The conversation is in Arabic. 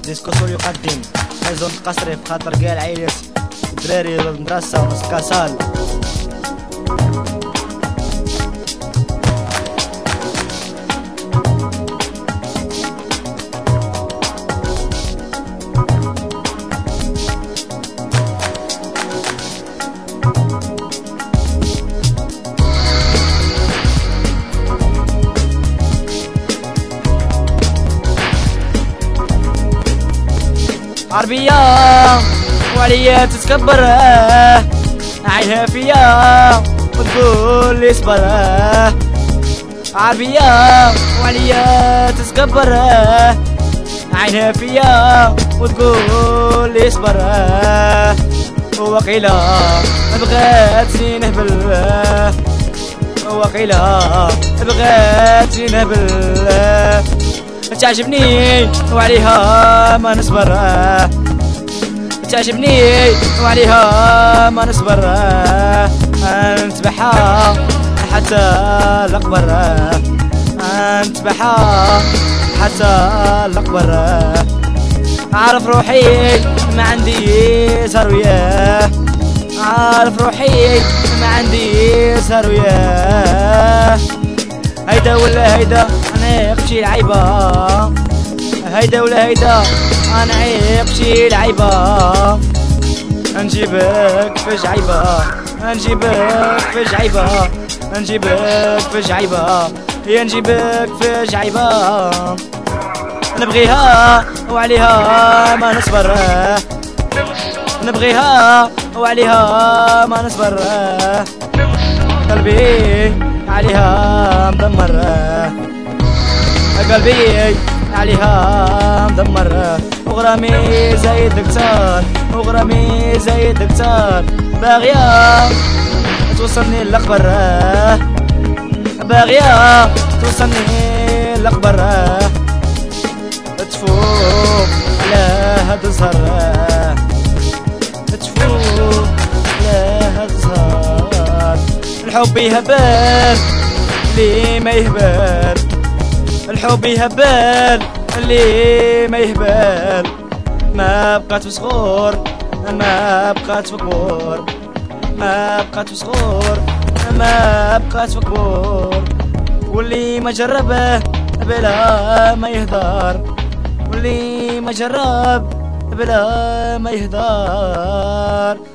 ديسكو سول يقدم حزن قصري في خاطر كاع العائلات الدراري المدرسة ونص كاسال. عربية وعليا تتكبر عينها فيا وتقول لي صبر. عربية وعليا تتكبر عينها فيا وتقول لي صبر. وقيلة بغات نهبل وقيلة بغات نهبل. تعجبني وعليها ما نصبر تعجبني وعليها ما نصبر. نتبعها حتى الأقبر نتبعها حتى الأقبر. عارف روحي ما عندي سروية عارف روحي ما عندي سروية. هيدا ولا هيدا انا يقشي العيبة هيدا ولا هيدا انا يقشي العيبة. نجيبك في جعيبة نجيبك في جعيبة نجيبك في جعيبة يا نجيبك في جعيبة. نبغيها وعليها ما نصبر نبغيها وعليها ما نصبر. قلبي عليها مدمر قلبي عليها مدمر. وغرامي زايد كتار وغرامي زايد كتار. باغية توصلني للأخبار باغية توصلني للأخبار. تفوق على هاد الزهر تفوق على هاد الزهر. الحب يهبل اللي ما يهبل الحب يهبل اللي ما يهبل. ما بقات في صغور ما بقات في كبور ما بقات في صغور ما بقات في كبور. واللي ما جربه بلا ما يهدر واللي ما جرب بلا ما يهدر.